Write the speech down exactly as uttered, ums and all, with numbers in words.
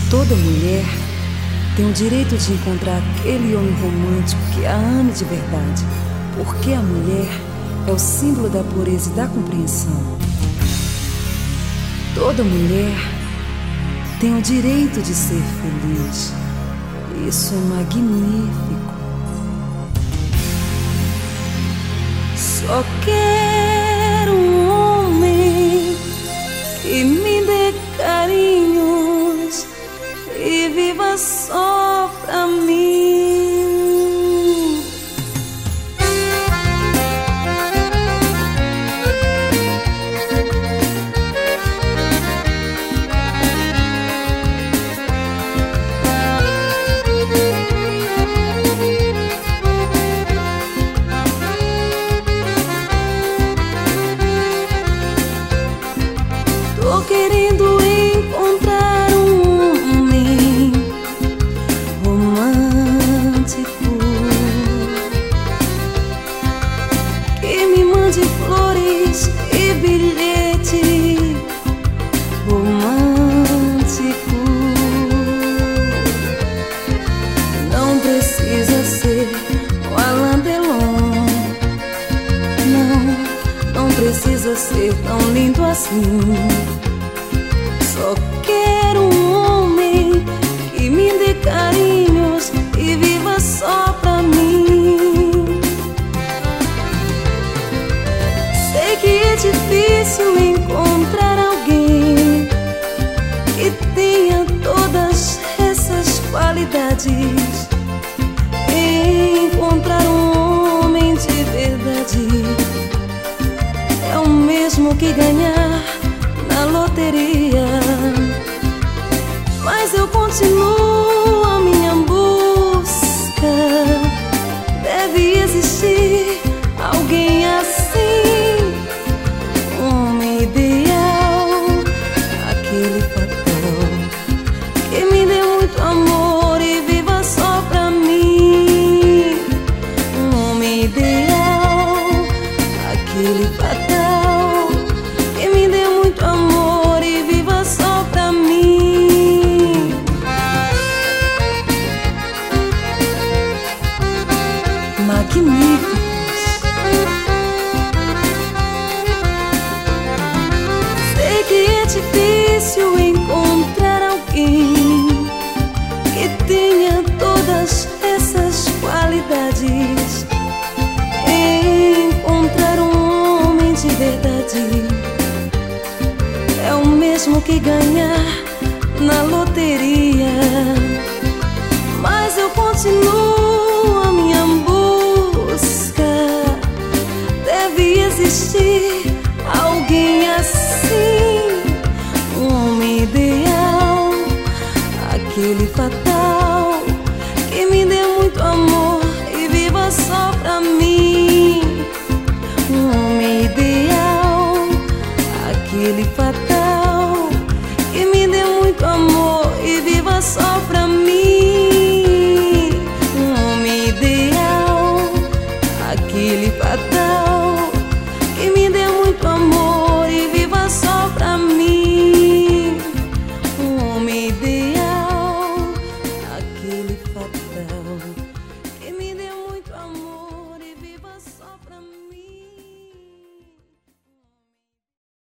Toda mulher tem o direito de encontrar aquele homem romântico que a ame de verdade, porque a mulher é o símbolo da pureza e da compreensão. Toda mulher tem o direito de ser feliz. Isso é magnífico. Só quero um homem que me dê carinhos e viva só pra mim. Tô querendo encontrar um homem romântico que me mande flores e bilhete romântico. Não precisa ser um Alain Delon, não, não precisa ser tão lindo assim. Só quero um homem que me dê carinhos e viva só pra mim. Sei que é difícil encontrar alguém que tenha todas essas qualidades. Encontrar um homem de verdade é o mesmo que ganhar na loteria. Mas eu continuo a minha busca. Deve existir alguém assim, um homem ideal, aquele fatal que me dê muito amor e viva só pra mim. Um homem ideal, aquele fatal que me dê muito amor e viva só pra mim. Magníficos. Sei que é difícil encontrar alguém que tenha todas essas qualidades. Encontrar um homem de verdade é o mesmo que ganhar na loteria. Mas eu continuo a minha busca. Deve existir alguém assim, um homem ideal, aquele fatal que me dê muito amor e viva só pra mim. Um homem ideal, aquele fatal que me dê muito amor e viva só pra mim.